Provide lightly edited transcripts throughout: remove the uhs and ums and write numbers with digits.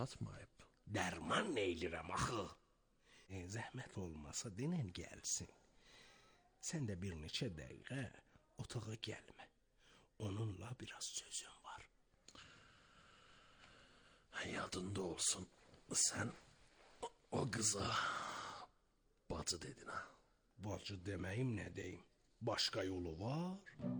atmayıb. Dərman neylirəm axı? Zəhmət olmasa denən gəlsin. Sən də bir neçə dəqiqə otağa gəlmə. Onunla biraz sözüm var. Yadında olsun, sən o qıza bacı dedin ha. Bacı deməyim nə deyim? Başqa yolu var?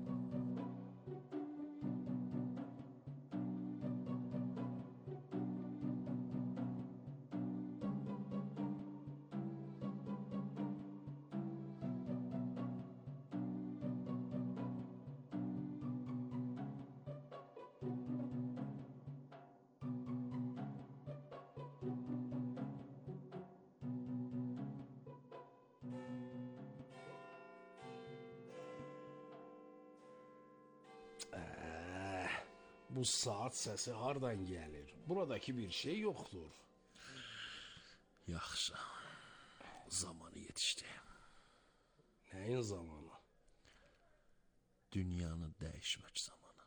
Bu saat səsi hardan gəlir? Buradakı bir şey yoxdur. Yaxşı, zamanı yetişdi. Nəyin zamanı? Dünyanı dəyişmək zamanı.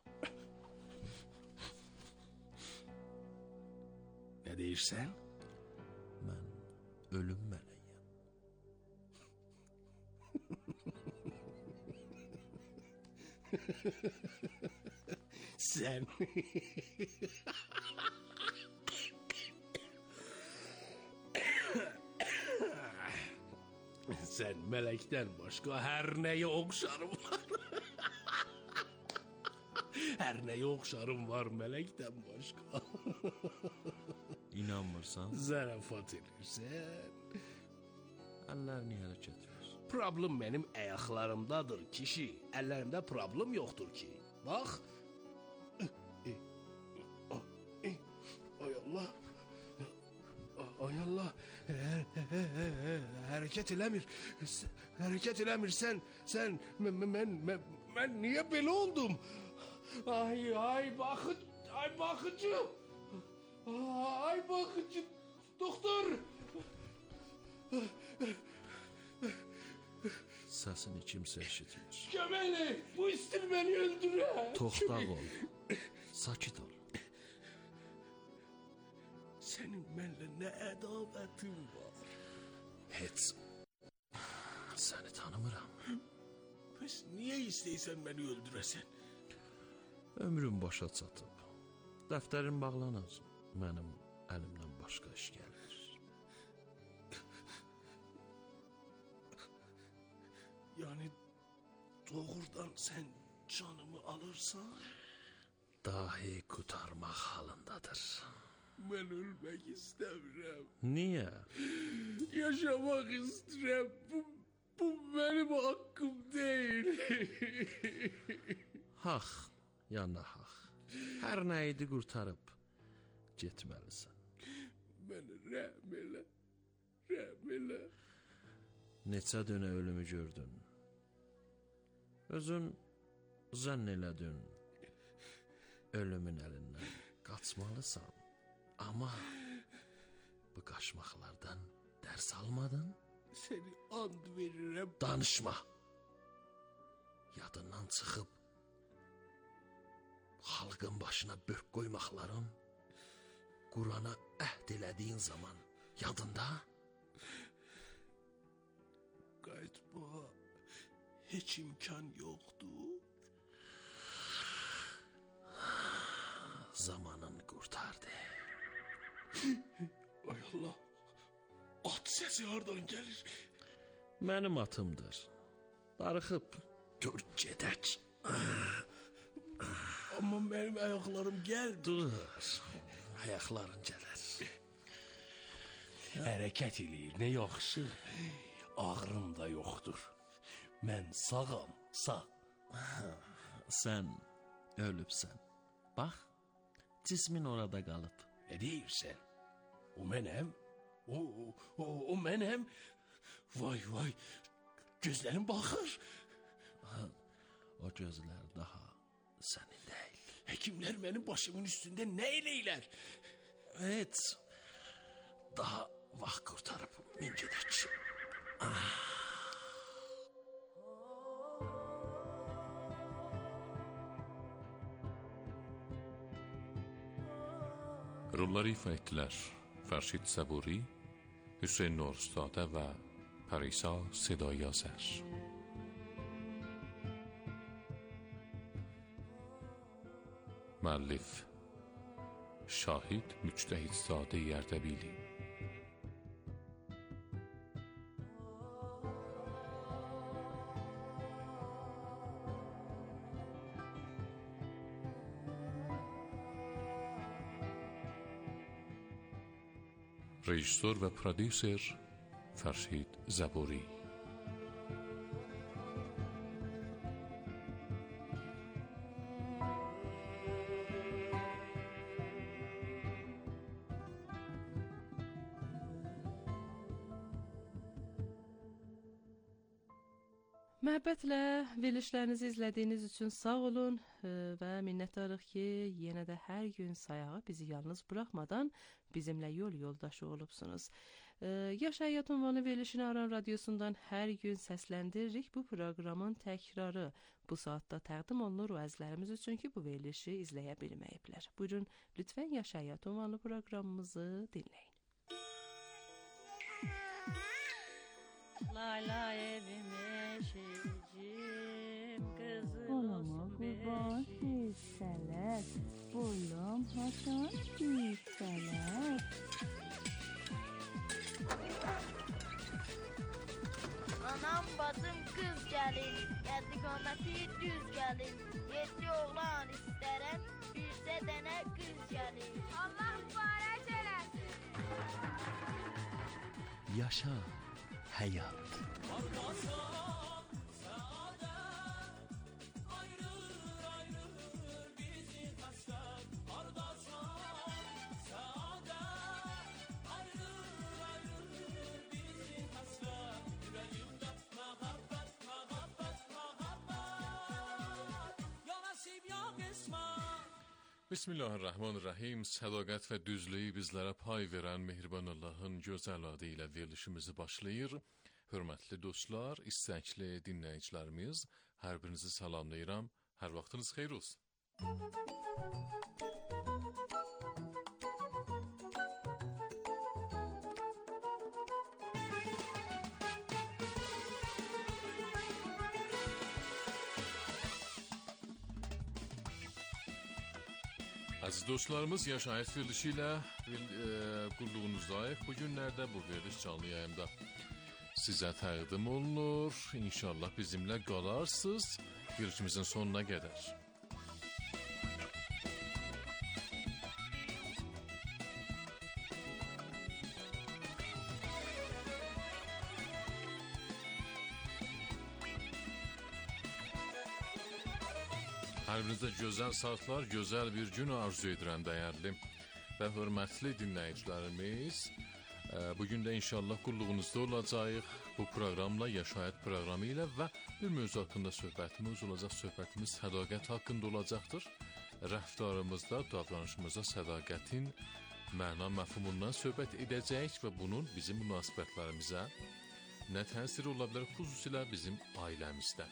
Nə deyirsən? Mən ölüm mələyəm. Sən Sən mələkdən başqa hər nəyə oxşarım var. Hər nəyə oxşarım var mələkdən başqa. İnanmırsan? Zarafat edirsən. Əllərini hərəkət ver. Problem mənim ayaqlarımdadır kişi. Əllərimdə problem yoxdur ki. Bax. Ay Allah. Ay Allah. Hərəkət eləmir. Hərəkət eləmir. Sən mən niyə belə oldum? Ay baxıcı. Ay baxıcı. Doktor. Səsini kimsə eşitmir. Köməklə, bu istir məni öldürər. Toxtaq ol. Sakit ol. Sənin mənlə nə ədalətin var? Heç. Səni tanımıram. Bəs niyə istəyirsən məni öldürəsən? Ömrüm başa çatıb. Dəftərin bağlanır. Mənim əlimdən başqa iş gəlir. Yəni doğrudan sən canımı alırsan? Dahi qurtarmaq halındadır. Mən ölmək istəmirəm. Niyə? Yaşamaq istəyirəm. Bu mənim haqqım deyil. Haq, ya nahaq. Hər nə idi qurtarıb getməlisən. Mənə rəhm elə. Rəhm elə. Neçə dönə ölümü gördün. Özün zənn elədin. Ölümün əlindən qaçmalısan. Amma bu qaçmaqlardan dərs almadın. Səni and verirəm. Danışma. Yadından çıxıb xalqın başına bök qoymaqların, Qurana əhd elədiyin zaman yadında? Qayıtmağa heç imkan yoxdur. Zamanın qurtardı. Ay Allah. At səsi hardan gəlir? Mənim atımdır. Darıxıb. Dur gedək. Amma mənim ayaqlarım gəlmir. Dur. Ayaqların gələr. Hərəkət eləyir, nə yaxşı. Ağrım da yoxdur. Mən sağam, sağ. Sən ölübsən. Bax, cismin orada qalıb. Nə deyirsən? O mənəm. O mənəm. Vay, gözlərim baxır. O gözlər daha sənin deyil. Həkimlər mənim başımın üstündə nə eləyirlər? Heç. Daha vaxt qurtarıb min gedək. Rolları ifa etdilər Fərşid Səburi, Hüseyn Norustadə və Pərisa Sedai Azər. Müəllif Şahid Müctəhidzadə Ərdəbili. Rejissor və prodüser Fərşid Səburi. Məhəbbətlə verilişlərinizi izlədiyiniz üçün sağ olun və minnətdarıq ki, yenə də hər gün sayağı bizi yalnız buraxmadan bizimlə yol yoldaşı olubsunuz. Yaş Həyat ünvanlı verilişini Aran Radiosundan hər gün səsləndiririk. Bu proqramın təkrarı bu saatda təqdim olunur o əzlərimiz üçün ki, bu verilişi izləyə bilməyiblər. Buyurun, lütfən Yaş Həyat ünvanlı proqramımızı dinləyin. Lay lay evime şecim kızım Olama kurban hisseler, oğlum Hasan hisseler. Anam bacım kız gelin, geldi kometi düz gelin. Yedi oğlan isterem, birse dene kız gelin. Allah mübarek eləsin. Yaşa həyat. Bismillahirrahmanirrahim. Sədaqət və düzlüyü bizlərə pay verən Mehriban Allahın gözəl adı ilə verilişimizi başlayır. Hörmətli dostlar, istəkli dinləyicilərimiz, hər birinizi salamlayıram. Hər vaxtınız xeyir olsun. Əziz dostlarımız, Yaş Həyat verilişi ilə qulluğunuzdayıq. Bu günlərdə bu veriliş canlı yayımda sizə təqdim olunur. İnşallah bizimlə qalarsınız verilişimizin sonuna qədər. Hər birinizə gözəl saatlar, gözəl bir gün arzu edirəm dəyərli və hörmətli dinləyicilərimiz. Bugün də inşallah qulluğunuzda olacağıq bu proqramla, Yaş Həyat proqramı ilə və bir mövzu haqqında söhbətimiz olacaq. Söhbətimiz sədaqət haqqında olacaqdır. Rəftarımızda, davranışımızda sədaqətin məna məfhumundan söhbət edəcəyik və bunun bizim münasibətlərimizə nə təsiri ola bilər, xüsusilə bizim ailəmizdə.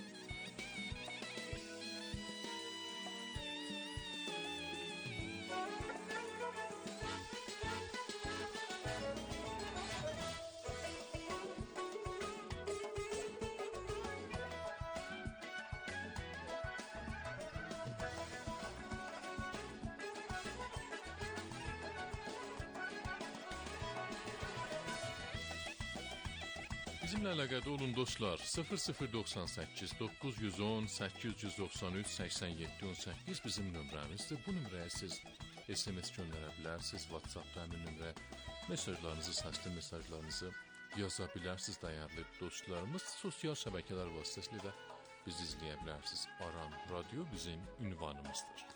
Bizimlə əlaqədə olun dostlar. 0098 910 893 87 18 bizim nömrəmizdir. Bu nömrəyə siz SMS göndərə bilərsiniz. WhatsApp-da həmin nömrəyə mesajlarınızı, səsli mesajlarınızı yaza bilərsiniz dəyərli dostlarımız. Sosial şəbəkələr vasitəsilə də bizi izləyə bilərsiniz. Aran Radio bizim ünvanımızdır.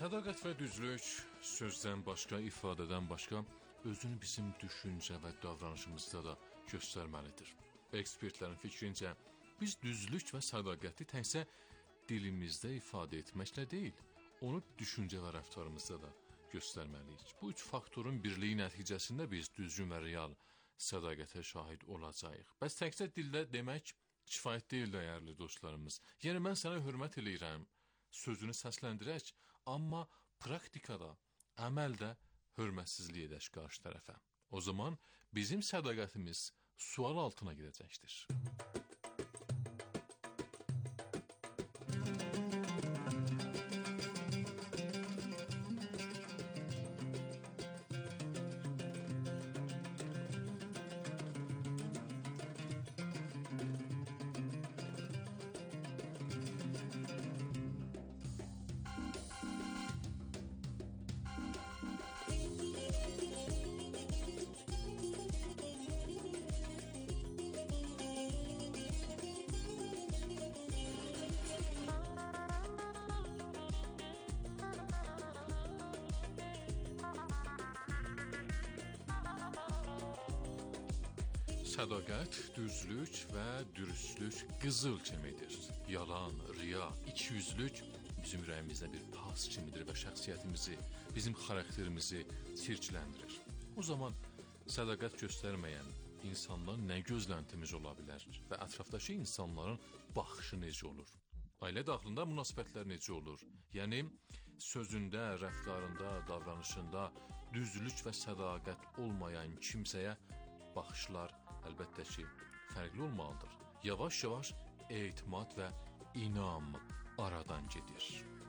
Sədaqət və düzlük sözdən başqa, ifadədən başqa özünü bizim düşüncə və davranışımızda da göstərməlidir. Ekspertlərin fikrincə, biz düzlük və sədaqəti təkcə dilimizdə ifadə etməklə deyil, onu düşüncə və rəftarımızda da göstərməliyik. Bu üç faktorun birliyi nəticəsində biz düzgün və real sədaqətə şahid olacağıq. Bəs təkcə dildə demək kifayət deyil, dəyərli dostlarımız. Yəni, mən sənə hörmət eləyirəm, sözünü səsləndirək, amma praktikada, əməldə hörmətsizlik edək qarşı tərəfə. O zaman bizim sədaqətimiz sual altına girəcəkdir. Sədaqət, düzlük və dürüstlük qızıl kimidir. Yalan, riya, ikiyüzlük bizim ürəyimizdə bir pas kimidir və şəxsiyyətimizi, bizim xarakterimizi çirkləndirir. O zaman sədaqət göstərməyən insandan nə gözləntimiz ola bilər və ətrafdakı insanların baxışı necə olur? Ailə daxilində münasibətlər necə olur? Yəni, sözündə, rəftarında, davranışında düzlük və sədaqət olmayan kimsəyə baxışlar əlbəttə ki, fərqli olmalıdır. Yavaş-yavaş etimad və inam aradan gedir.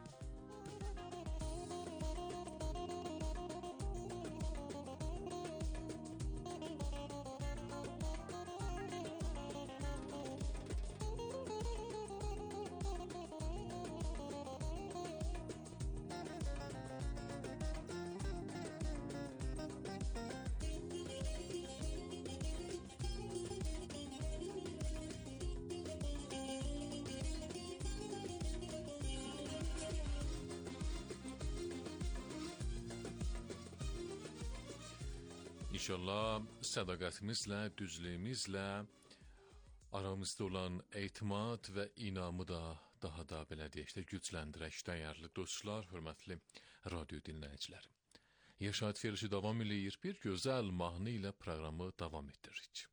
İnşallah sədaqətimizlə, düzlüyümüzlə aramızda olan etimad və inamı da daha da belə deyək də gücləndirək, dəyərli dostlar, hörmətli radio dinləyiciləri. Yaşayış verilişi davam eləyir, bir gözəl mahnı ilə proqramı davam etdiririk.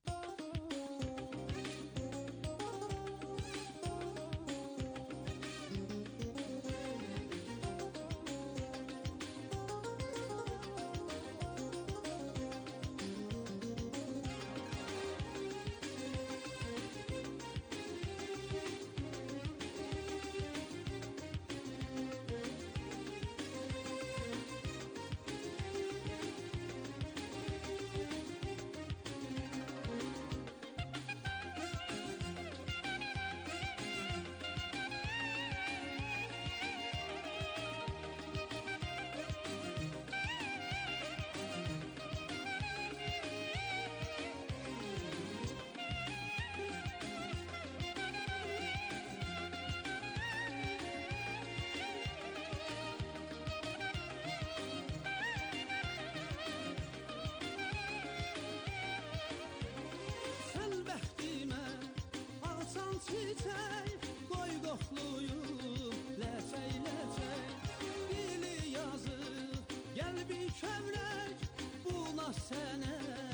çiçək, qoy qoxluyum, ləçək, ləçək. Dili yazıq, gəl bir kövrək, buna sənə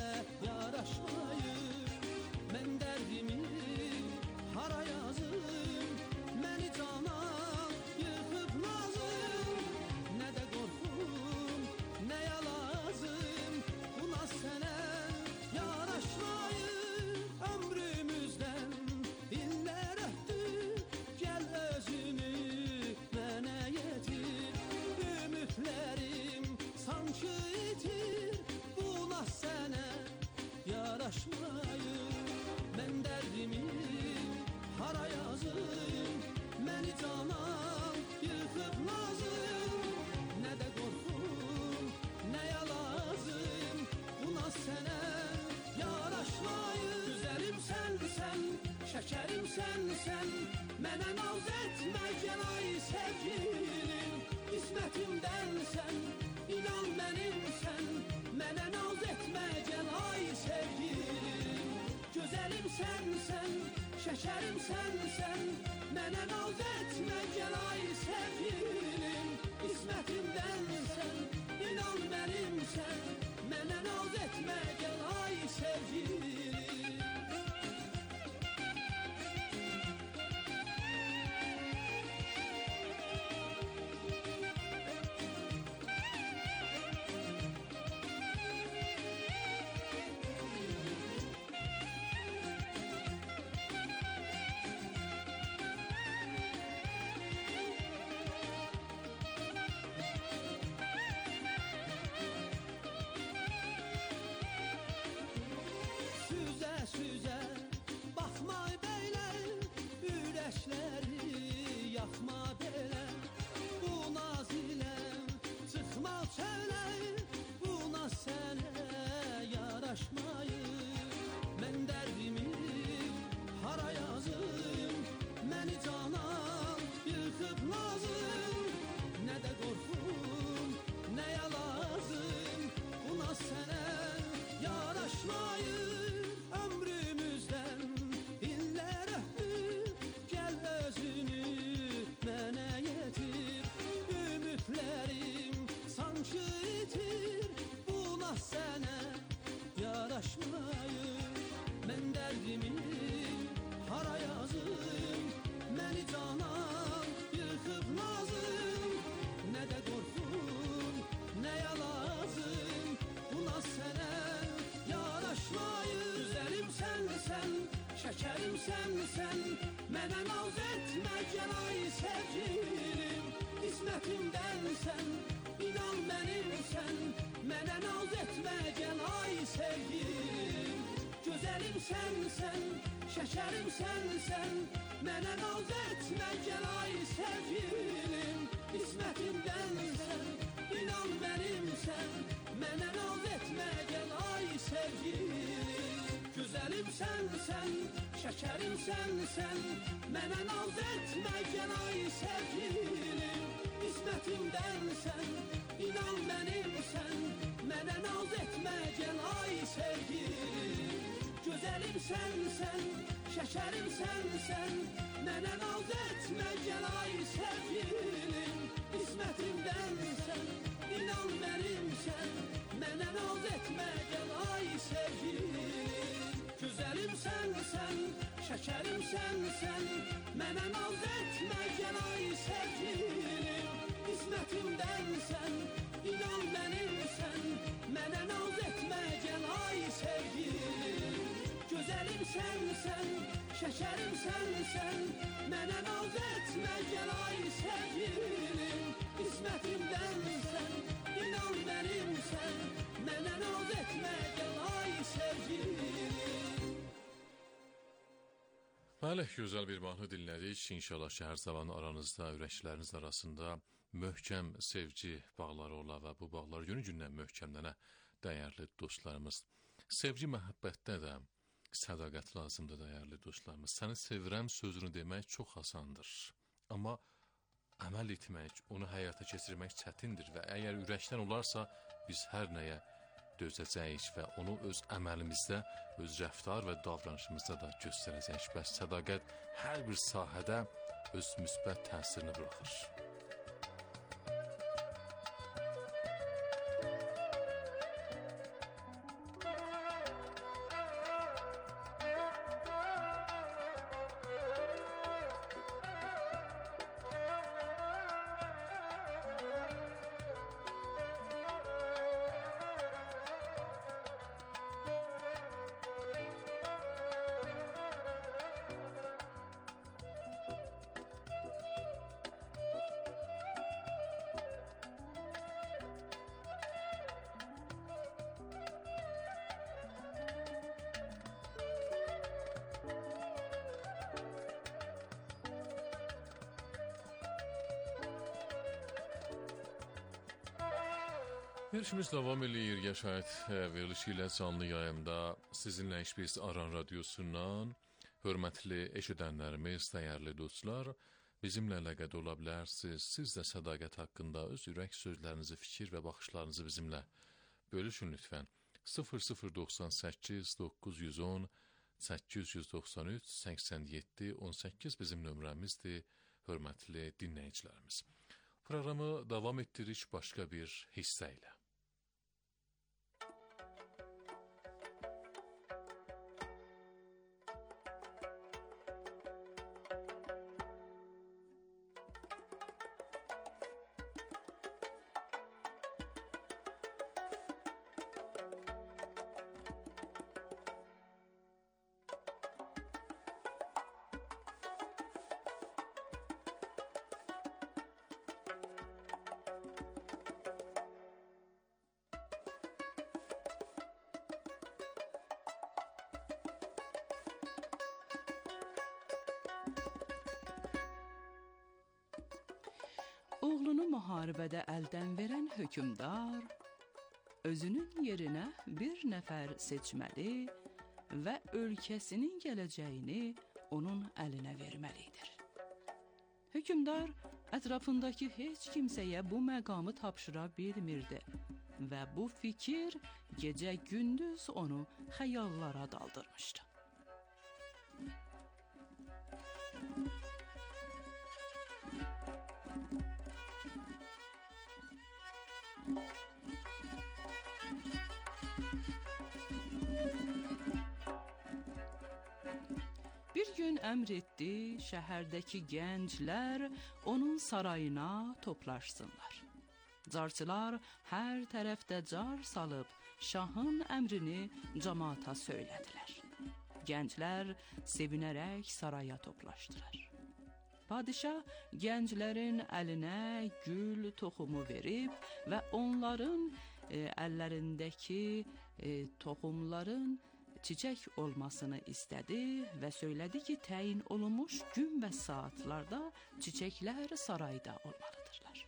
yaraşmayır. Mən dərdimi hara yazım, məni cana yıxıb nazım. Nə də qorxum, nəyə lazım, buna sənə yaraşmayır. Ömrümüzdən illər ötdü, gəl özünü mənə yetir. Ümidlərim sanki itir, buna sənə yaraşmayır. Mən dərdimi hara yazım, məni cana yıxıb nazım. Nə də qorxum, nəyə lazım, buna sənə yaraşmayır. Güzəlim sənsən, şəkərim sənsən, mənə naz etmə gəl ay sevgilim. İsmətimdənsən, inan mənimsən, mənə naz etmə gəl ay sevgilim. Gözəlim sənsən, şəkərim sənsən, mənə naz etmə gəl ay sevgilim. İsmətimdənsən, inan mənimsən, mənə naz etmə gəl ay sevgilim. Süzə, baxma belə, ürəkləri yaxma belə. Bu naz ilə çıxma çələ, bu naz sənə yaraşmayır. Mən dərdimi hara yazım, məni canan yıxıb nazım. Nə də qorxum, nəyə lazım, bu naz sənə yaraşmayır. Mən dərdimi hara yazım, məni canan yıxıb nazım. Nə də qorxum, nəyə lazım, bu naz sənə yaraşmayır. Güzəlim sənsən, şəkərim sənsən, mənə naz etmə gəl ay sevgilim. İsmətimdənsən, inan mənimsən, mənə naz etmə gəl ay sevgilim. Gözəlim sənsən, şəkərim sənsən, mənə naz etmə gəl ay sevgilim. İsmətimdənsən, inan mənimsən, mənə naz etmə gəl ay sevgilim. Gözəlim sənsən, şəkərim sənsən, mənə naz etmə gəl ay sevgilim. İsmətimdənsən, inan mənimsən, mənə naz etmə gəl ay sevgilim. Gözəlim sənsən, şəkərim sənsən, mənə naz etmə gəl ay sevgilim. İsmətimdənsən, inan mənimsən, mənə naz etmə gəl ay sevgilim. Gözəlim sənsən, şəkərim sənsən, mənə naz etmə gəl ay sevgilim. İsmətimdənsən, inan mənimsən, mənə naz etmə gəl ay sevgilim. Gözəlim sənsən, şəkərim sənsən, mənə naz etmə gəl ay sevgilim. İsmətimdənsən, inan mənimsən, mənə naz etmə gəl ay sevgilim. Bəli, gözəl bir mahnı dinlədik. İnşallah şəhər zamanı aranızda, ürəkləriniz arasında möhkəm sevgi bağları ola və bu bağlar günü-gündən möhkəmlənə, dəyərli dostlarımız. Sevgi məhəbbətdə də sədaqət lazımdır, dəyərli dostlarımız. Səni sevirəm sözünü demək çox asandır. Amma əməl etmək, onu həyata keçirmək çətindir və əgər ürəkdən olarsa, biz hər nəyə dözəcəyik və onu öz əməlimizdə, öz rəftar və davranışımızda da göstərəcəyik. Bəs sədaqət hər bir sahədə öz müsbət təsirini buraxır. Verişimiz davam edir, Yaşayət verilişi ilə canlı yayımda sizinlə biz Aran Radyosundan, hörmətli eşidənlərimiz, dəyərli dostlar, bizimlə əlaqədə ola bilərsiniz. Siz də sədaqət haqqında öz ürək sözlərinizi, fikir və baxışlarınızı bizimlə bölüşün lütfən. 0098 910 893 87 18 bizim nömrəmizdir, hörmətli dinləyicilərimiz. Proqramı davam etdiririk başqa bir hissə ilə. Oğlunu müharibədə əldən verən hökmdar özünün yerinə bir nəfər seçməli və ölkəsinin gələcəyini onun əlinə verməlidir. Hökmdar ətrafındakı heç kimsəyə bu məqamı tapşıra bilmirdi və bu fikir gecə-gündüz onu xəyallara daldırmışdı. Bir gün əmr etdi, şəhərdəki gənclər onun sarayına toplaşsınlar. Carçılar hər tərəfdə car salıb şahın əmrini camaata söylədilər. Gənclər sevinərək saraya toplaşdılar. Padişah gənclərin əlinə gül toxumu verib və onların əllərindəki toxumların çiçək olmasını istədi və söylədi ki, təyin olunmuş gün və saatlarda çiçəklər sarayda olmalıdırlar.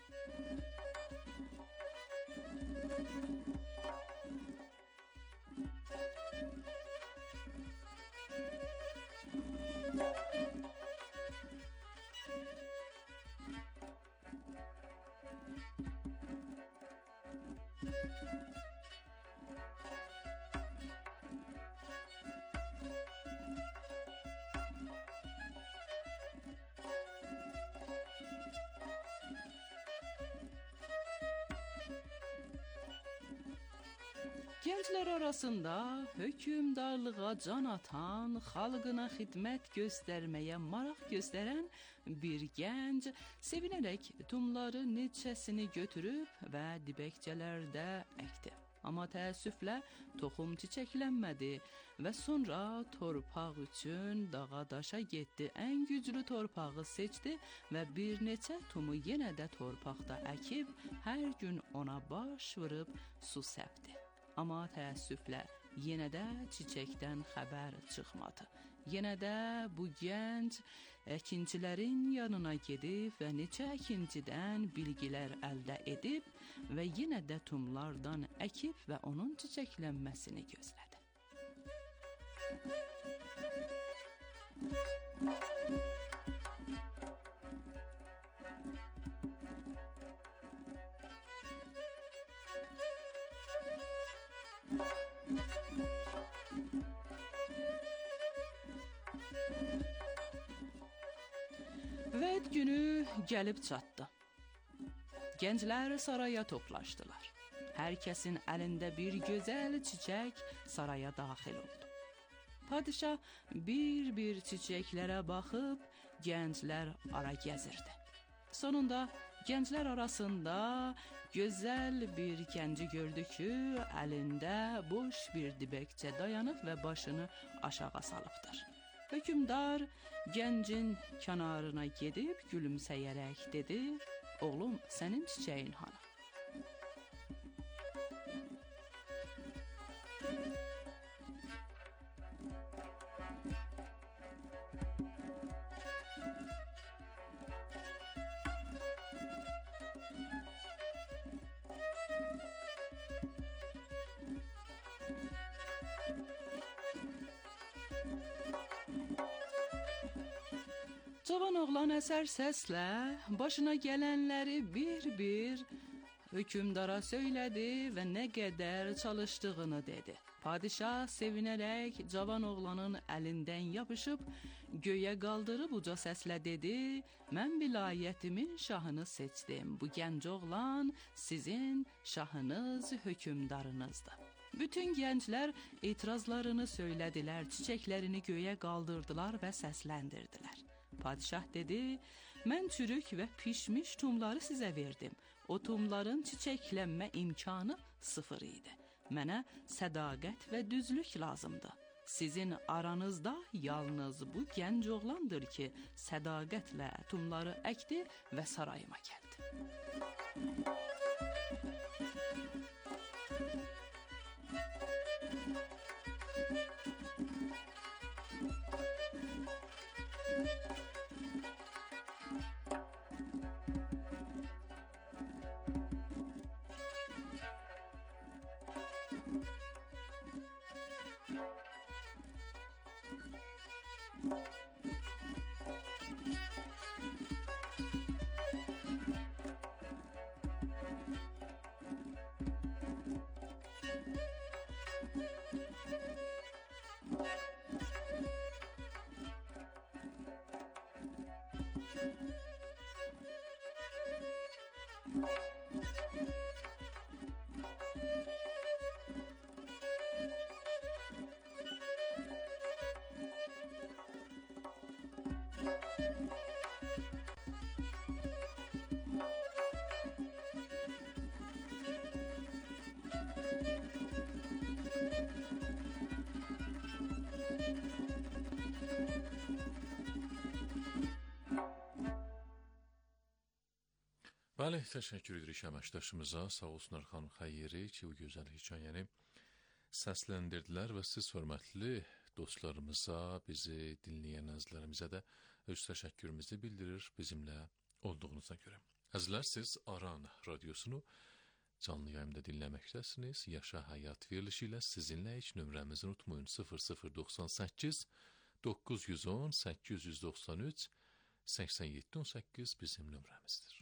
Gənclər arasında hökmdarlığa can atan, xalqına xidmət göstərməyə maraq göstərən bir gənc sevinərək tumları neçəsini götürüb və dibəkçələrdə əkdi. Amma təəssüflə toxum çiçəklənmədi və sonra torpaq üçün dağa daşa getdi. Ən güclü torpağı seçdi və bir neçə tumu yenə də torpaqda əkib hər gün ona baş vurub su səpdi. Amma təəssüflə yenə də çiçəkdən xəbər çıxmadı. Yenə də bu gənc əkincilərin yanına gedib və neçə əkincidən bilgilər əldə edib və yenə də tumlardan əkib və onun çiçəklənməsini gözlədi. Vəd günü gəlib çatdı. Gənclər saraya toplaşdılar. Hər kəsin əlində bir gözəl çiçək saraya daxil oldu. Padişah bir-bir çiçəklərə baxıb gənclər ara gəzirdi. Sonunda gənclər arasında gözəl bir gənci gördü ki, əlində boş bir dibəkçə dayanıb və başını aşağı salıbdır. Hökmdar gəncin kənarına gedib gülümsəyərək dedi: "Oğlum, sənin çiçəyin hanı?" Cavan oğlan əsər səslə başına gələnləri bir-bir hökümdara söylədi və nə qədər çalışdığını dedi. Padişah sevinərək cavan oğlanın əlindən yapışıb göyə qaldırıb uca səslə dedi: "Mən vilayətimin şahını seçdim. Bu gənc oğlan sizin şahınız, hökümdarınızdır." Bütün gənclər etirazlarını söylədilər, çiçəklərini göyə qaldırdılar və səsləndirdilər. Padişah dedi: "Mən çürük və pişmiş tumları sizə verdim. O tumların çiçəklənmə imkanı sıfır idi. Mənə sədaqət və düzlük lazımdır. Sizin aranızda yalnız bu gənc oğlandır ki, sədaqətlə tumları əkdi və sarayıma gəldi." Bəli, təşəkkür edirik əməkdaşımıza, sağ olsun Arxan Xəyyeri ki, bu gözəl hekayəni səsləndirdilər və siz hörmətli dostlarımıza, bizi dinləyən əzizlərimizə də öz təşəkkürümüzü bildirir bizimlə olduğunuza görə. Əzizlər, siz Aran Radiosunu canlı yayımda dinləməkdəsiniz. Yaşa Həyat verilişi ilə sizinləyik. Nömrəmizi unutmayın, 0098 910 893 8718 bizim nömrəmizdir.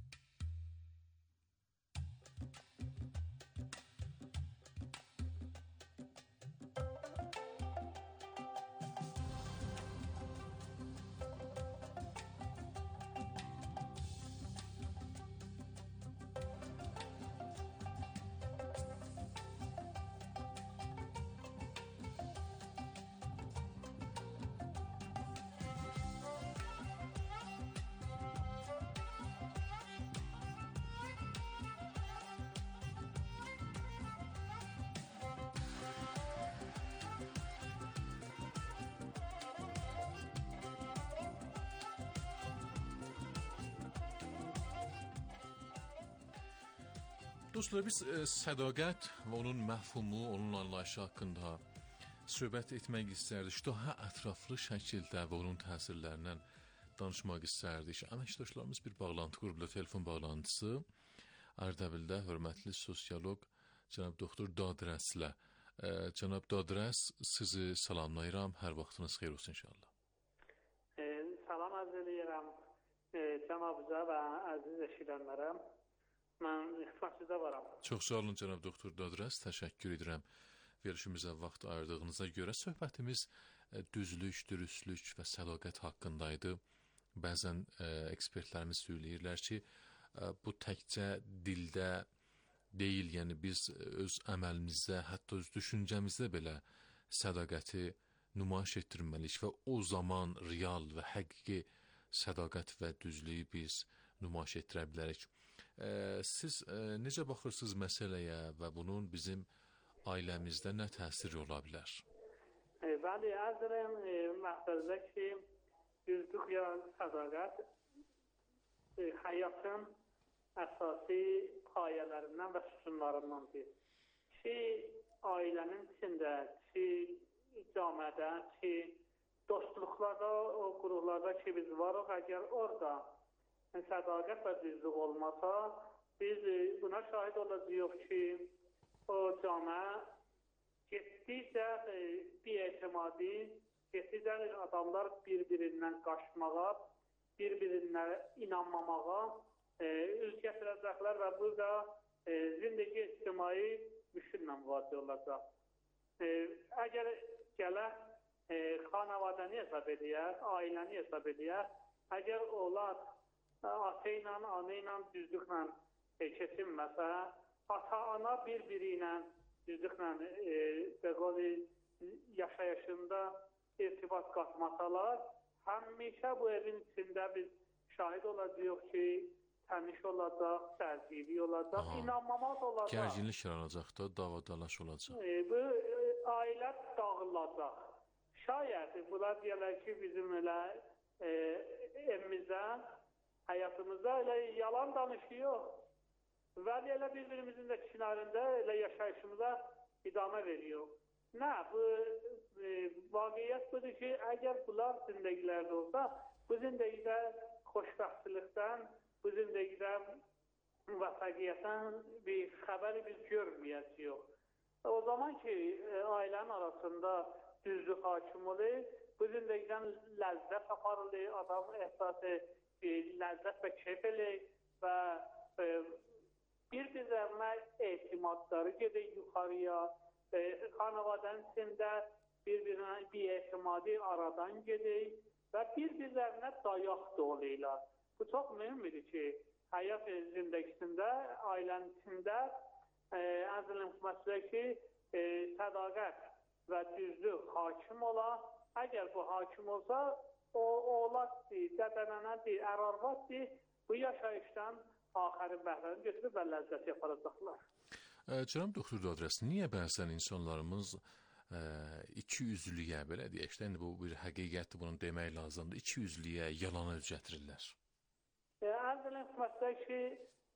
Dostlar, biz sədaqət və onun məfhumu, onun anlayışı haqqında söhbət etmək istərdik. Daha ətraflı şəkildə və onun təsirlərindən danışmaq istərdik. Əməkdaşlarımız bir bağlantı qurublar, telefon bağlantısı. Ərdəbildə hörmətli sosioloq cənab doktor Dadrəslə. Cənab Dadrəs, sizi salamlayıram. Hər vaxtınız xeyir olsun inşallah. Salam arz edirəm cənabıza və əziz eşidənlərə. Mən xidmətçidə varam. Çox sağ olun cənab doktor Dadrəs, təşəkkür edirəm verilişimizə vaxt ayırdığınıza görə. Söhbətimiz düzlük, dürüstlük və sədaqət haqqındaydı. Bəzən ekspertlərimiz söyləyirlər ki, bu təkcə dildə deyil, yəni biz öz əməlimizdə, hətta öz düşüncəmizdə belə sədaqəti nümayiş etdirməliyik və o zaman real və həqiqi sədaqət və düzlüyü biz nümayiş etdirə bilərik. Siz necə baxırsınız məsələyə və bunun bizim ailəmizdə nə təsiri ola bilər? Bəli, arz edirəm məqsəddə ki, düzlük ya sədaqət həyatın əsasi payələrindən və sütunlarındandır. Ki, ailənin içində, ki, camiədə, ki, dostluqlarda, o qurumlarda ki, biz varıq, əgər orada sədaqət və düzlük olmasa, biz buna şahid olacağıq ki, o camiə getdikcə biətimadi, getdikcə adamlar bir-birindən qaçmağa bir-birinə inanmamağa üz gətirəcəklər və burada zindagi ictimai müşkillə müvaciə olacaq. Əgər gələk xanavadəni hesab edək, ailəni hesab edək, əgər onlar ata ilə, ana ilə düzlüklə keçinməsə, ata-ana bir-biri ilə düzlüklə yaşayışında irtibat qatmasalar, həmişə bu evin içində biz şahid olacaq ki, təniş olacaq, tərzilik olacaq, inanmamaq olacaq. Gərginlik yaranacaq da, davadalaş olacaq. Bu ailə dağılacaq. Şayət bunlar deyirlər ki, bizim elə evimizdə, həyatımızda elə yalan danışıyor və elə bir-birimizin də kinarında elə yaşayışımıza idamə veriyor. Nə? Bu vaqiyyət budur ki, əgər bunlar zindəgilərdə olsa, bu zindəgidə xoşbəxtlikdən, bu zindəgidə müvəffəqiyyətdən bir xəbəri biz görməyəcəyik. O zaman ki, ailənin arasında düzlük hakim olur, bu zindəgidən ləzzət aparılır, adam ehsası ləzzət və keyf eləyir və bir-birlərinə etimadları gedir yuxarıya, xanavadənin içində bir-birinə bir-etimadi aradan gedir və bir-birlərinə dayaq da olurlar. Bu çox mühümdür ki, həyat zindəgisində, ailənin içində ki, sədaqət və düzlük hakim ola. Əgər bu hakim olsa, o oğladdır, dədənənədir, ər-arvaddır, bu yaşayışdan axərin bəhrəni götürüb və ləzzət yaparacaqlar. Cənab doktor Dadrəs, niyə bəzən insanlarımız ikiyüzlüyə, belə deyək, bu bir həqiqətdir, bunu demək lazımdır, ikiyüzlüyə, yalana üz gətirirlər? Ərz ki,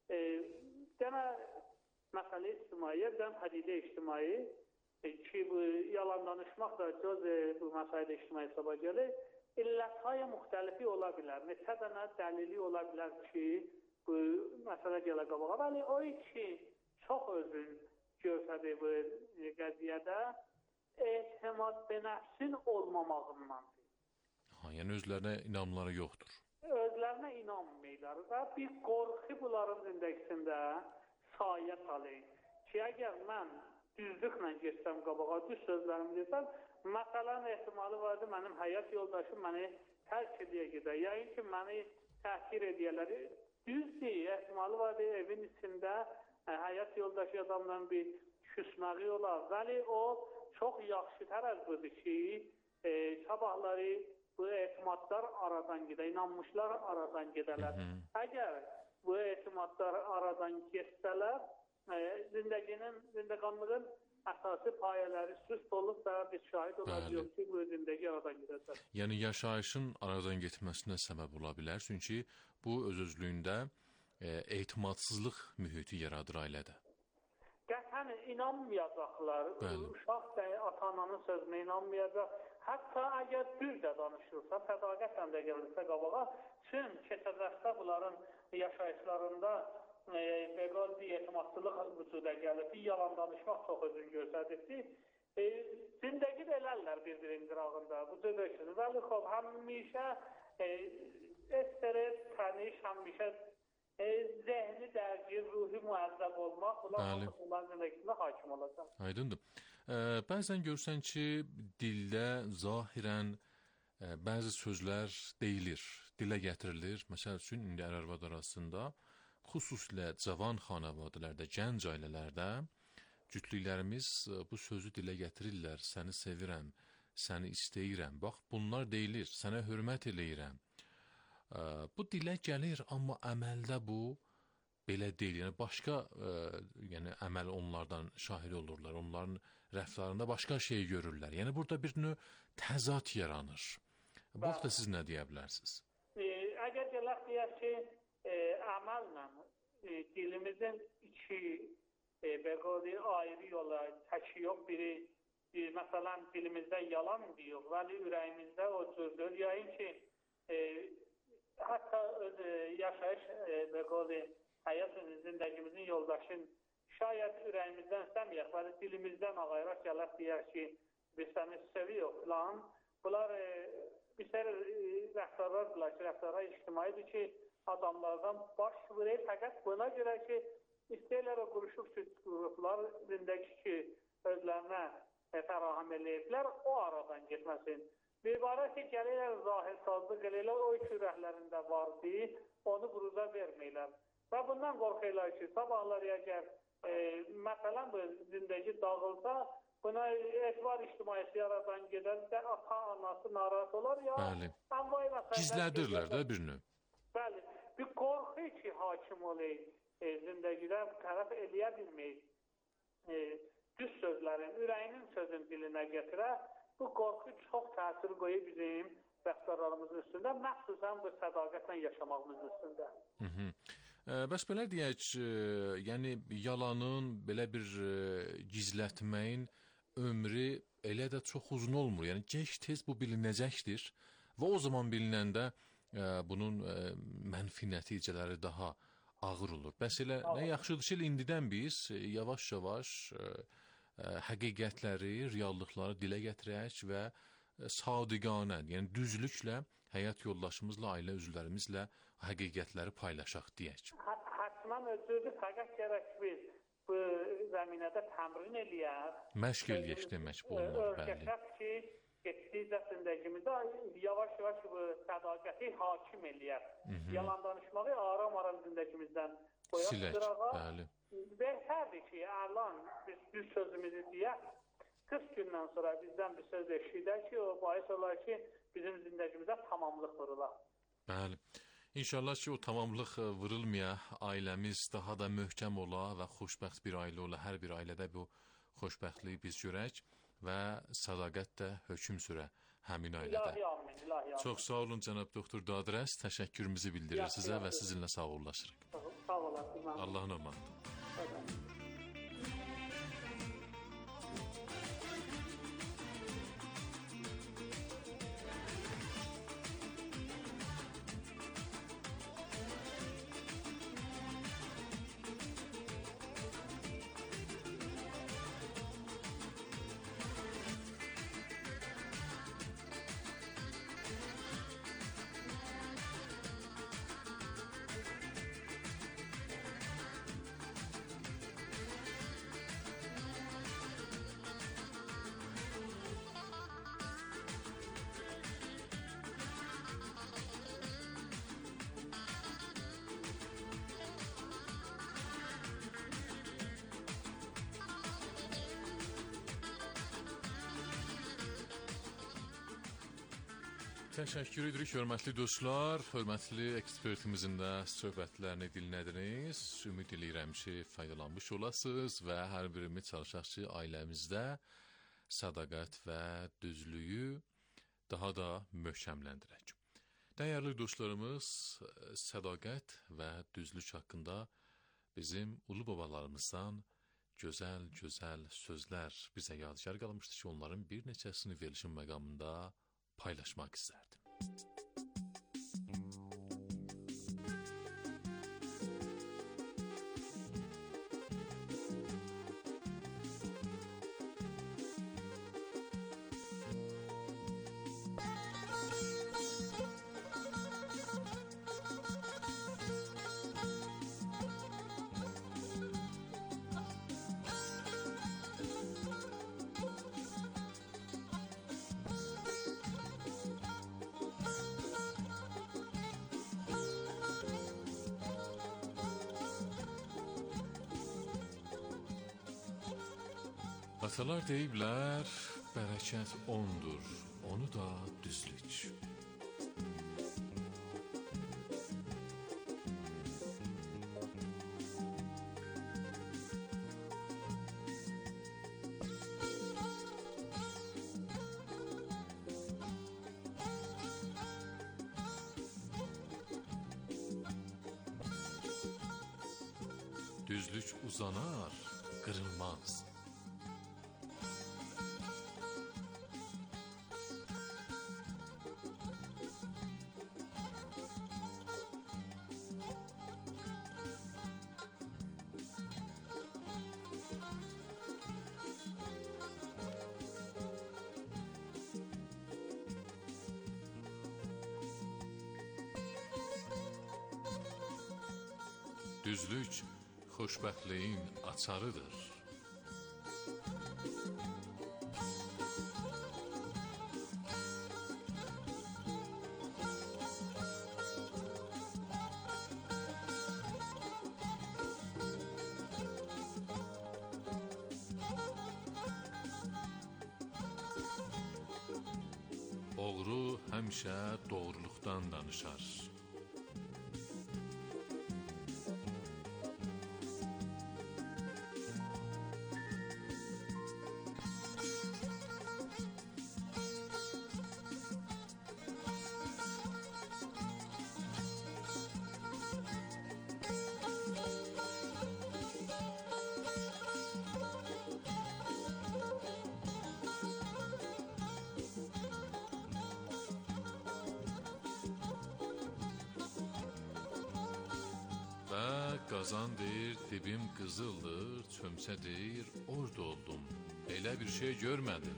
demə məsələ ictimai, dəm hədidə ictimai ki, bu yalan danışmaq da göz bu məsələ ictimai hesaba gəlir, illət-hay müxtəlifi ola bilər. Neçə dənə dəlili ola bilər ki, bu məsələ gələ qabağa. Bəli, o ki, çox özün görsədir bu qəziyyədə etimad və nəfsin olmamağındandır. Yəni özlərinə inamları yoxdur. Özlərinə inanmırlar və bir qorxu bunların zindəgisində sayə salır ki, əgər mən düzlüklə geçsəm qabağa, düz sözlərimi desəm, məsələn ehtimalı vardır, mənim həyat yoldaşım məni tərk edə gedə, yəni ki, məni təhqir edəyələri düzdür, ehtimalı vardır, evin içində həyat yoldaşı adamdan bir küsməği olar. Bəli, o çox yaxşı tərəzbudur ki, sabahları bu etimadlar aradan gedə, inanmışlar aradan gedələr. Əgər bu etimadlar aradan geçsələr, zindəqanlığın əsası payələri süst olub və biz şahid olacaq ki, bu zindəqi aradan gedəcək. Yəni yaşayışın aradan getməsinə səbəb ola bilər, çünki bu öz-özlüyündə etimadsızlıq mühiti yaradır ailədə. Qətlən inanmayacaqlar, uşaq da ata-ananın sözünə inanmayacaq. Hətta əgər düz də danışırsa, sədaqətlə də gəlirsə qabağa, tüm keçəcəkdə bunların yaşayışlarında etimadsızlıq vücuda gəlir, yalan danışmaq çox özün göstərir. Zindəgi də elərlər bir-birinin qırağında, bu cüdəşdir. Vəli xov, həmişə stres, təniş, həmişə zəhni dərgir, ruhi müəzzəb olmaq, bunların zindəgisində hakim olacaq. Aydındır. Bəzən görsən ki, dildə zahirən bəzi sözlər deyilir, dilə gətirilir. Məsəl üçün, indi ər-arvad arasında, xüsusilə cavan xanavadələrdə, gənc ailələrdə cütlüklərimiz bu sözü dilə gətirirlər. Səni sevirəm, səni istəyirəm. Bax, bunlar deyilir, sənə hörmət eləyirəm. Bu dilə gəlir, amma əməldə bu belə deyil. Yəni, başqa əməl onlardan şahid olurlar. Onların rəftarında başqa şey görürlər. Yəni, burada bir növ təzad yaranır. Bu haqda siz nə deyə bilərsiniz? Əgər gələk deyək ki, əməllə dilimizin iki ayrı yola təki yox, biri məsələn dilimizdə yalan deyir, vəli ürəyimizdə o cüzdür. Yəni ki, hətta yaşayış həyat zindəgimizin yoldaşın şayət ürəyimizdən istəməyək, vəli dilimizdən ağayraq gələk deyək ki, biz səni seviyor filan. Bunlar bir rəftarlar var ki, rəftarlar ictimaidir ki, adamlardan baş verir, fəqət buna görə ki, istəyirlər o quruşuq qruplar zindəki ki, özlərinə fərahəm eləyiblər, o aradan getməsin. Mübarək ki, gəlirlər, zahir-sazlıq eləyirlər, o iki rəhlərində vardı, onu quruza verməklər. Və bundan qorxuylar ki, sabahlar əgər məsələn bu zindəki dağılsa, buna etibar ictimaiyyəti yaradan gedərsə, ata, anası narat olar ya. Bəli, gizlədirlər də bir növ. Bəli, bir qorxu ki, hakim olayım, zindəgidə tərəf eləyə bilməyib, düz sözlərin, ürəyinin sözün dilinə gətirə, bu qorxu çox təsir qoyub bizim rəftarlarımızın üstündə, məxsusən bu sədaqətlə yaşamağımızın üstündə. Bəs belə deyək, yəni yalanın, belə bir gizlətməyin ömrü elə də çox uzun olmur. Yəni gec-tez bu bilinəcəkdir və o zaman bilinəndə bunun mənfi nəticələri daha ağır olur. Bəs elə nə yaxşıdır ki, indidən biz yavaş-yavaş həqiqətləri, reallıqları dilə gətirək və sadiqanə, yəni düzlüklə həyat yoldaşımızla, ailə üzvlərimizlə həqiqətləri paylaşaq deyək. Həttəmən özürdür, fəqət gərək biz bu zəminədə təmrin eləyək. Məşq eləyək demək bu olmalı, bəli. Öyrəşək ki, getdikcə zindəgimizdə yavaş-yavaş bu sədaqəti hakim eləyək. Yalan danışmağı aram-aram zindəgimizdən silək, bəli. Və hərdir ki, əlan biz düz sözümüzü deyək, 40 gündən sonra bizdən bir söz eşidək ki, o bahis olar ki, bizim zindəgimizə tamamlıq vurulaq. Bəli. İnşallah ki, o tamamlıq vurulmaya, ailəmiz daha da möhkəm ola və xoşbəxt bir ailə ola. Hər bir ailədə bu xoşbəxtliyi biz görək və sədaqət də hökm sürə həmin ailədə. İlahi amin, ilahi amin. Çox sağ olun, cənab doktor Dadrəs. Təşəkkürümüzü bildirir sizə və sizinlə sağollaşırıq. Sağ olasınız. Allahın amanı. Təşəkkür edirik, hörmətli dostlar, hörmətli ekspertimizin də söhbətlərini dinlədiniz. Ümid edirəm ki, faydalanmış olasınız və hər birimiz çalışaq ki, ailəmizdə sədaqət və düzlüyü daha da möhkəmləndirək. Dəyərli dostlarımız, sədaqət və düzlük haqqında bizim ulu babalarımızdan gözəl sözlər bizə yadigar qalmışdı ki, onların bir neçəsini verilişin məqamında paylaşmak isterdim. Atalar deyiblər, bərəkət ondur, onu da düzlük. Düzlük uzanar, kırılmaz. Düzlük xoşbəxtliyin açarıdır. Oğru həmişə doğruluqdan danışar. Və qazan deyir, dibim qızıldır, çömsə deyir, orada oldum, elə bir şey görmədim.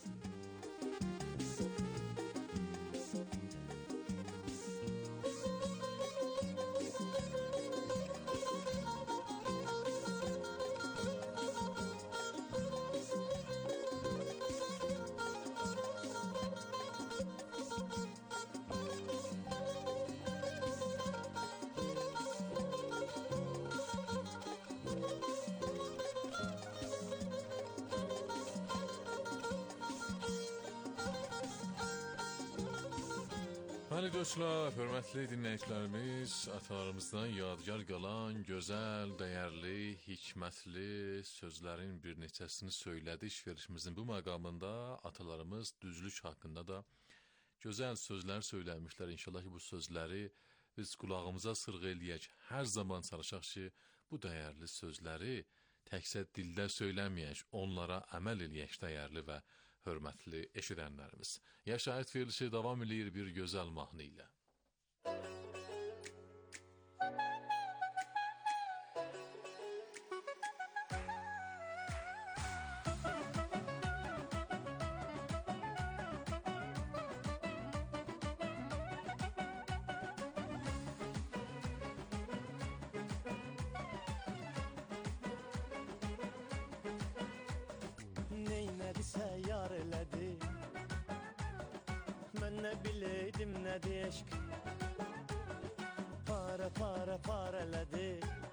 Bəli dostlar, hörmətli dinləyicilərimiz, atalarımızdan yadigar qalan gözəl, dəyərli, hikmətli sözlərin bir neçəsini söylədik. Verişimizin bu məqamında atalarımız düzlük haqqında da gözəl sözlər söyləmişlər. İnşallah ki, bu sözləri biz qulağımıza sırğa eləyək. Hər zaman çalışaq ki, bu dəyərli sözləri təkcə dildə söyləməyək, onlara əməl eləyək dəyərli və hörmətli eşidənlərimiz. Yaşayət verilişi davam edir bir gözəl mahnı ilə. Neynədisə yar elədi, mən nə biləydim nədir eşq. Parələdi,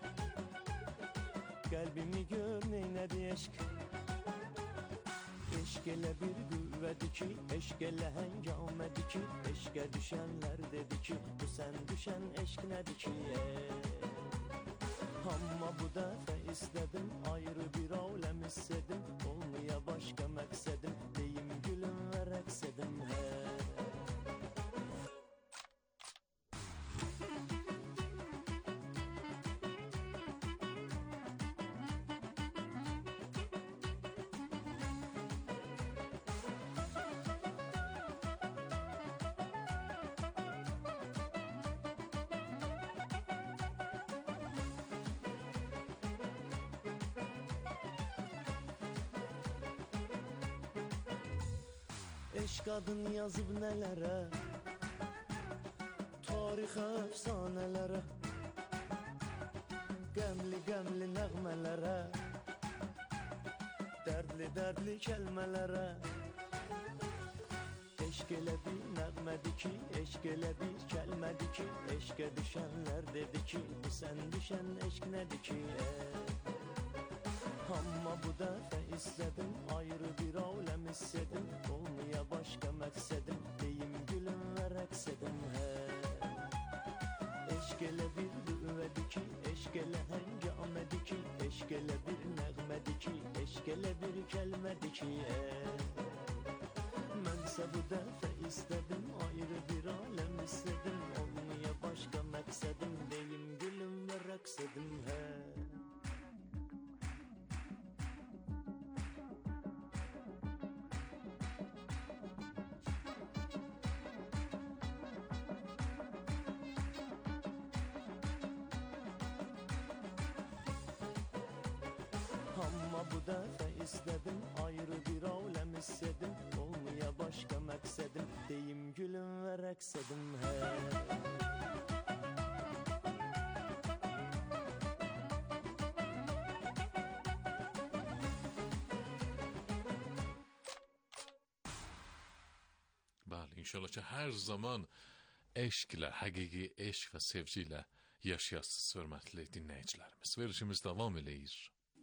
qəlbimi gör neynədi eşq. Eşq elə bir qüvvədir ki, eşq elə həngamədir ki, eşqə düşənlər dedi ki, bu sən düşən eşq nədir ki, Amma bu dəfə istədim, ayrı bir aləm hissedim, olmaya başqa məqsədim, deyim gülüm və rəqs edim, Eşq adın yazıb nələrə, tarixə, əfsanələrə, qəmli nəğmələrə, dərdli kəlmələrə. Eşq elə bir nəğmədir ki, eşq elə bir kəlmədir ki, eşqə düşənlər dedi ki, bu sən düşən eşq nədir ki, Amma bu dəfə istədim, ayrı bir aləm hissedim, olmaya başqa məqsədim, deyim gülüm və rəqs edim, Eşq elə bir qüvvədir ki, eşq elə həngamədir ki, eşq elə bir nəğmədir ki, eşq elə bir kəlmədir ki, Mənsə bu dəfə istədim, ayrı bir aləm hissedim, olmaya başqa məqsədim, deyim gülüm və rəqs edim, Amma bu dəfə istədim, ayrı bir aləm hissedim, olmaya başqa məqsədim, deyim gülüm və rəqs edim, Bəli, inşallah ki, hər zaman eşq ilə, həqiqi eşq və sevgi ilə yaşayasınız, hörmətli dinləyicilərimiz. Verilişimiz davam eləyir.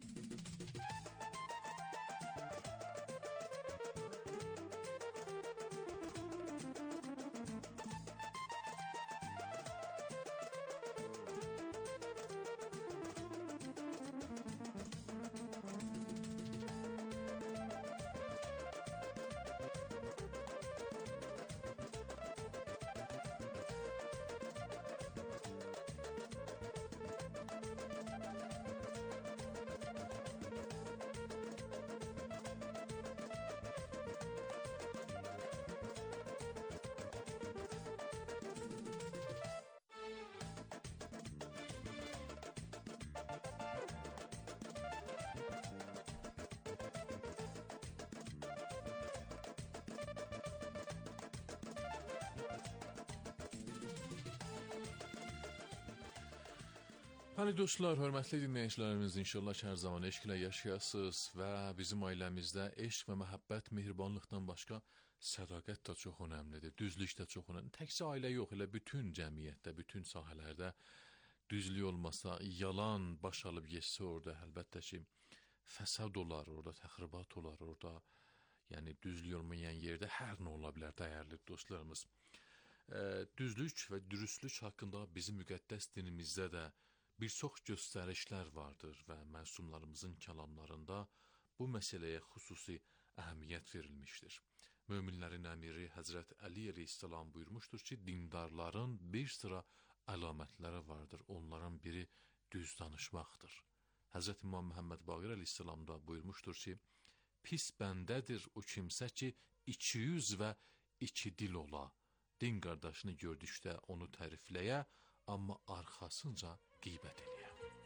Hani dostlar, hörmətli dinləyicilərimiz, inşallah ki, hər zaman eşq ilə yaşayasınız və bizim ailəmizdə eşq və məhəbbət, mehribanlıqdan başqa sədaqət də çox önəmlidir, düzlük də çox önəmlidir. Təkcə ailə yox, elə bütün cəmiyyətdə, bütün sahələrdə düzlük olmasa, yalan baş alıb yesə orada, əlbəttə ki, fəsad olar orada, təxribat olar orada, yəni düzlük olmayan yerdə hər nə ola bilər, dəyərli dostlarımız. Düzlük və dürüstlük haqqında bizim müqəddəs dinimizdə də bir çox göstərişlər vardır və məsumlarımızın kəlamlarında bu məsələyə xüsusi əhəmiyyət verilmişdir. Möminlərin əmiri Həzrət Əli əleyhissalam buyurmuşdur ki, dindarların bir sıra əlamətləri vardır. Onların biri düz danışmaqdır. Həzrət İmam Məhəmməd Baqir əleyhissalam da buyurmuşdur ki, pis bəndədir o kimsə ki, 200 və 2 dil ola. Din qardaşını gördükdə onu tərifləyə, amma arxasınca qeybət eləyə.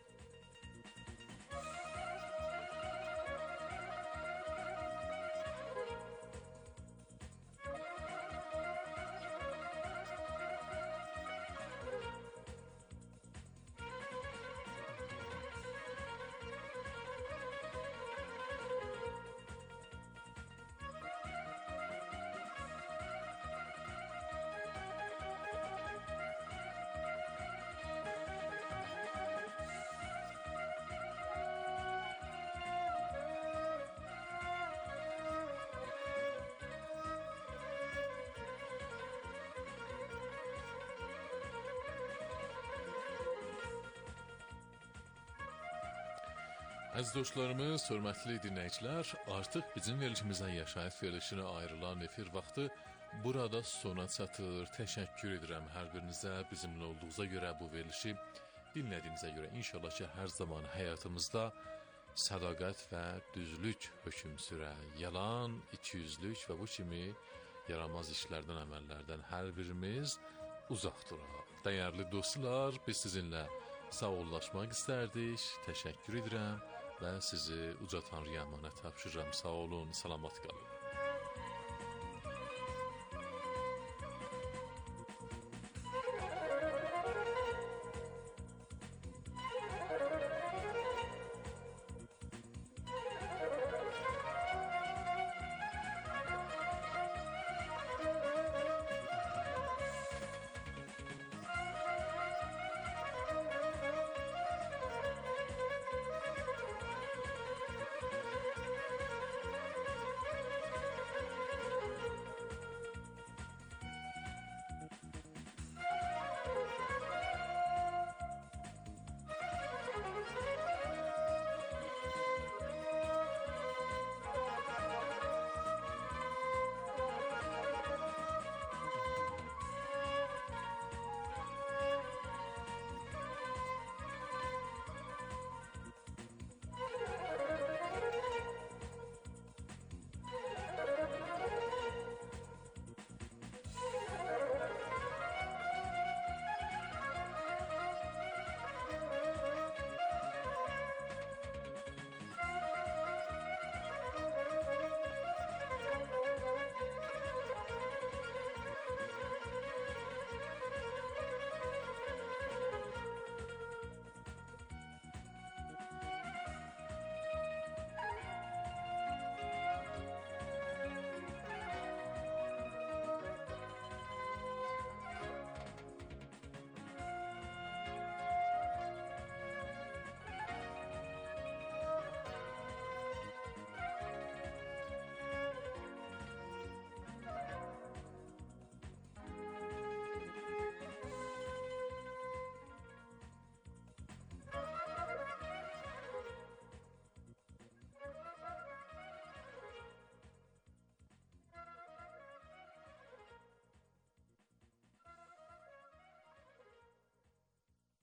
Əziz dostlarımız, hörmətli dinləyicilər, artıq bizim verilişimizə yaşayış verilişinə ayrılan efir vaxtı burada sona çatır. Təşəkkür edirəm hər birinizə, bizimlə olduğunuza görə, bu verilişi dinlədiyinizə görə. İnşallah ki, hər zaman həyatımızda sədaqət və düzlük hökm sürə, yalan, ikiyüzlük və bu kimi yaramaz işlərdən, əməllərdən hər birimiz uzaq duraq. Dəyərli dostlar, biz sizinlə sağollaşmaq istərdik. Təşəkkür edirəm və sizi uca Tanrıya əmanət tapşırıram. Sağ olun, salamat qalın.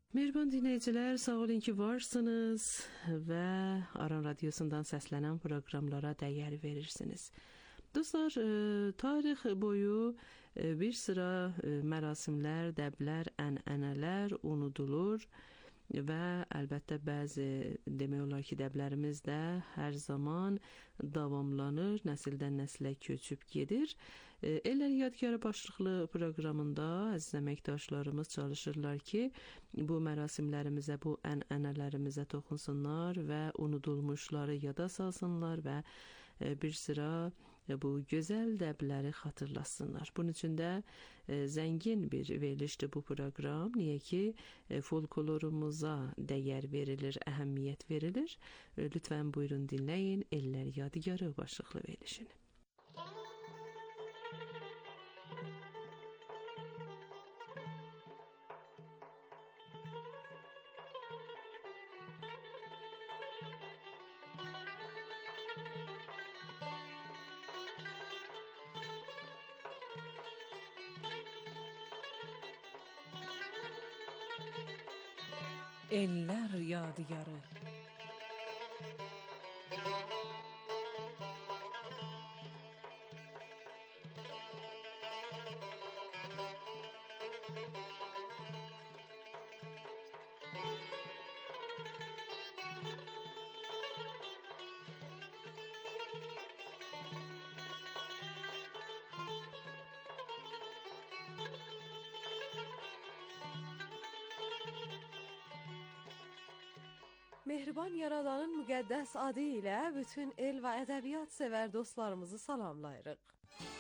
Mehriban dinləyicilər, sağ olun ki varsınız və Aran Radiosundan səslənən proqramlara dəyər verirsiniz. Dostlar, tarix boyu bir sıra mərasimlər, dəblər, ənənələr unudulur və əlbəttə bəzi demək olar ki, dəblərimiz də hər zaman davamlanır, nəsildən nəslə köçüb gedir. Ellər Yadgarı başlıqlı proqramında əziz əməkdaşlarımız çalışırlar ki, bu mərasimlərimizə, bu ənənələrimizə toxunsunlar və unudulmuşları yada salsınlar və bir sıra bu gözəl dəbləri xatırlasınlar. Bunun üçün də zəngin bir verilişdir bu proqram. Niyə ki, folklorumuza dəyər verilir, əhəmiyyət verilir. Lütfən buyurun dinləyin Ellər Yadigarı başlıqlı verilişini. Ellər Yadigarı. Mehriban Yaradanın müqəddəs adı ilə bütün el və ədəbiyyat sevər dostlarımızı salamlayırıq.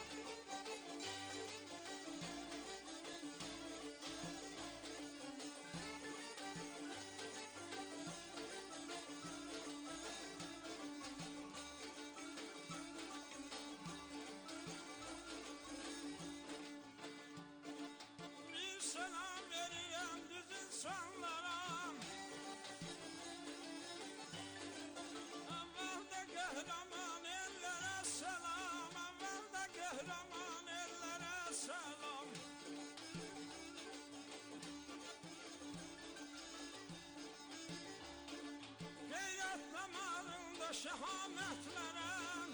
Şehametlerem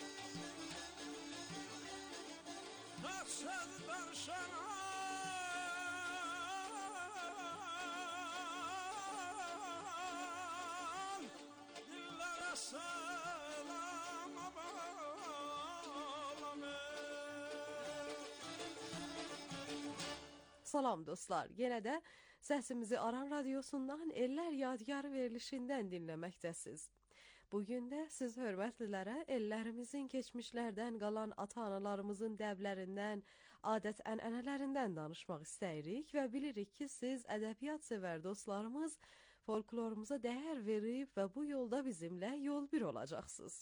taksız darşanan dillere selam Salam dostlar, yenə də səsimizi Aran Radiosundan Ellər Yadigarı verilişindən dinləməkdəsiz. Bugün də siz hörmətlilərə ellərimizin keçmişlərdən qalan ata-analarımızın dəblərindən, adət-ənənələrindən danışmaq istəyirik və bilirik ki, siz ədəbiyyat sevər dostlarımız folklorumuza dəyər verib və bu yolda bizimlə yol bir olacaqsınız.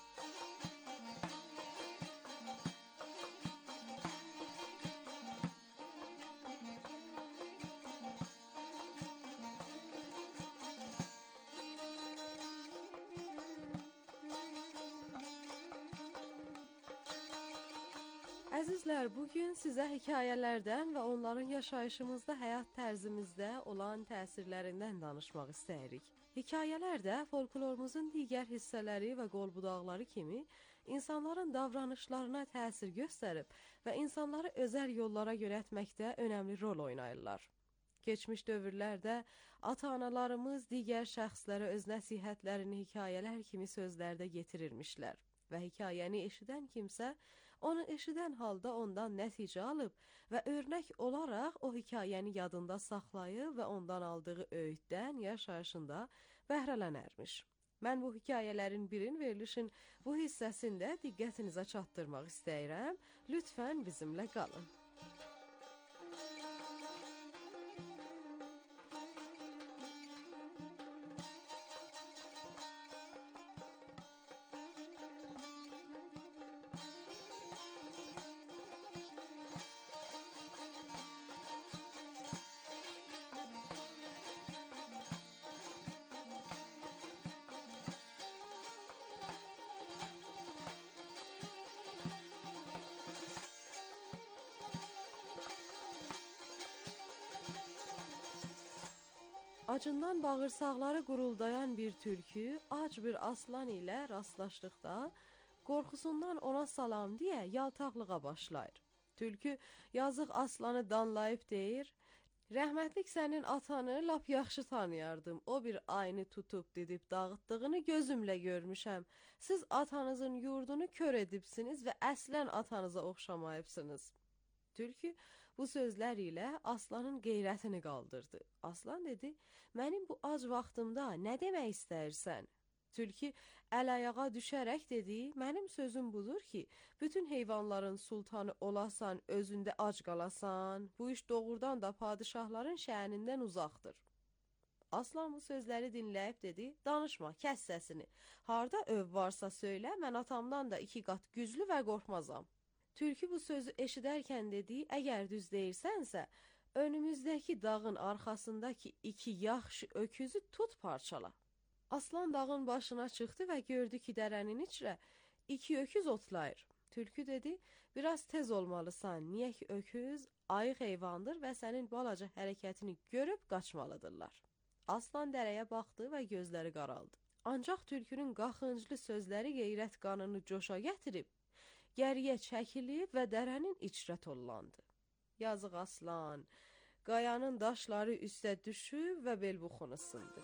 Əzizlər, bugün sizə hekayələrdən və onların yaşayışımızda, həyat tərzimizdə olan təsirlərindən danışmaq istəyirik. Hekayələr də folklorumuzun digər hissələri və qolbudaqları kimi insanların davranışlarına təsir göstərib və insanları özəl yollara yönəltməkdə önəmli rol oynayırlar. Keçmiş dövrlərdə ata-analarımız digər şəxslərə öz nəsihətlərini hekayələr kimi sözlərdə yetirirmişlər və hekayəni eşidən kimsə onu eşidən halda ondan nəticə alıb və örnək olaraq o hekayəni yadında saxlayıb və ondan aldığı öğütdən yaşayışında bəhrələnərmiş. Mən bu hekayələrin birin verilişin bu hissəsində diqqətinizə çatdırmaq istəyirəm. Lütfən bizimlə qalın. Acından bağırsaqları quruldayan bir tülkü ac bir aslan ilə rastlaşdıqda qorxusundan ona salam deyə yaltaqlığa başlayır. Tülkü yazıq aslanı danlayıb deyir: "Rəhmətlik sənin atanı lap yaxşı tanıyardım. O bir ayını tutub didib dağıtdığını gözümlə görmüşəm. Siz atanızın yurdunu kör edibsiniz və əslən atanıza oxşamayıbsınız." Tülkü bu sözlər ilə aslanın qeyrətini qaldırdı. Aslan dedi: "Mənim bu ac vaxtımda nə demək istəyirsən?" Tülkü əl-ayağa düşərək dedi: "Mənim sözüm budur ki, bütün heyvanların sultanı olasan, özündə ac qalasan. Bu iş doğrudan da padişahların şənindən uzaqdır." Aslan bu sözləri dinləyib dedi: "Danışma, kəs səsini. Harda öv varsa söylə, mən atamdan da 2 qat güclü və qorxmazam." Tülkü bu sözü eşidərkən dedi: "Əgər düz deyirsənsə, önümüzdəki dağın arxasındakı 2 yaxşı öküzü tut parçala." Aslan dağın başına çıxdı və gördü ki, dərənin içrə 2 öküz otlayır. Tülkü dedi: "Biraz tez olmalısan, niyə ki öküz ayıq heyvandır və sənin balaca hərəkətini görüb qaçmalıdırlar." Aslan dərəyə baxdı və gözləri qaraldı. Ancaq tülkünün qaxınclı sözləri qeyrət qanını coşa gətirib, gəriyə çəkilib və dərənin içrə tollandı. Yazıq aslan, qayanın daşları üstə düşüb və belbuxunu sındı.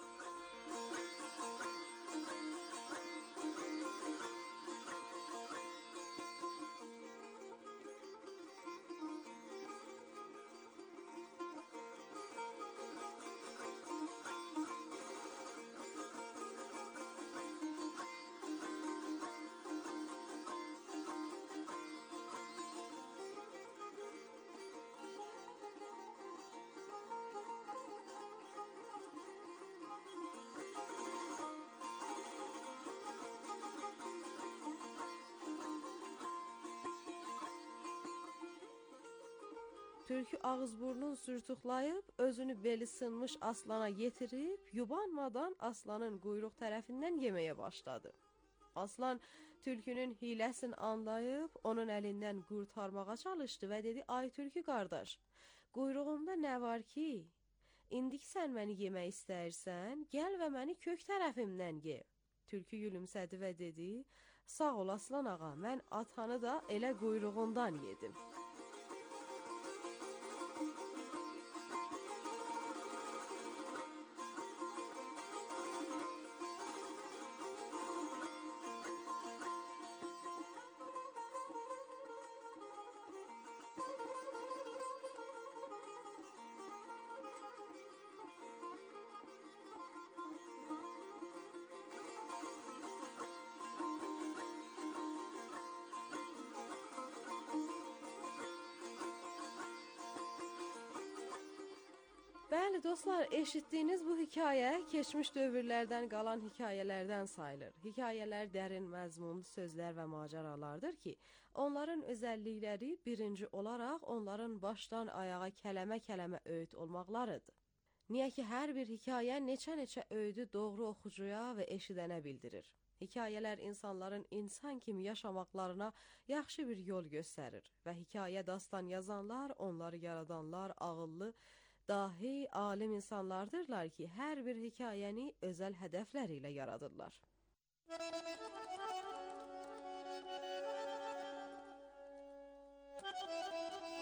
Tülkü ağız-burnun sürtüklayıb, özünü beli sınmış aslana yetirib, yubanmadan aslanın quyruq tərəfindən yeməyə başladı. Aslan tülkünün hiləsini anlayıb, onun əlindən qurtarmağa çalışdı və dedi: "Ay tülkü qardaş, quyruğumda nə var ki? İndik sən məni yemək istəyirsən, gəl və məni kök tərəfimdən ye." Tülkü gülümsədi və dedi: "Sağ ol aslan ağa, mən atanı da elə quyruğundan yedim." Bəli dostlar, eşitdiyiniz bu hikayə keçmiş dövrlərdən qalan hekayələrdən sayılır. Hekayələr dərin məzmunlu sözlər və macəralardır ki, onların özəllikləri birinci olaraq onların başdan ayağa kələmə-kələmə öğüt olmaqlarıdır. Niyə ki, hər bir hekayə neçə-neçə öğüdü doğru oxucuya və eşidənə bildirir. Hekayələr insanların insan kimi yaşamaqlarına yaxşı bir yol göstərir və hekayə dastan yazanlar, onları yaradanlar ağıllı, dahi, alim insanlardırlar ki, hər bir hekayəni özəl hədəfləri ilə yaradırlar.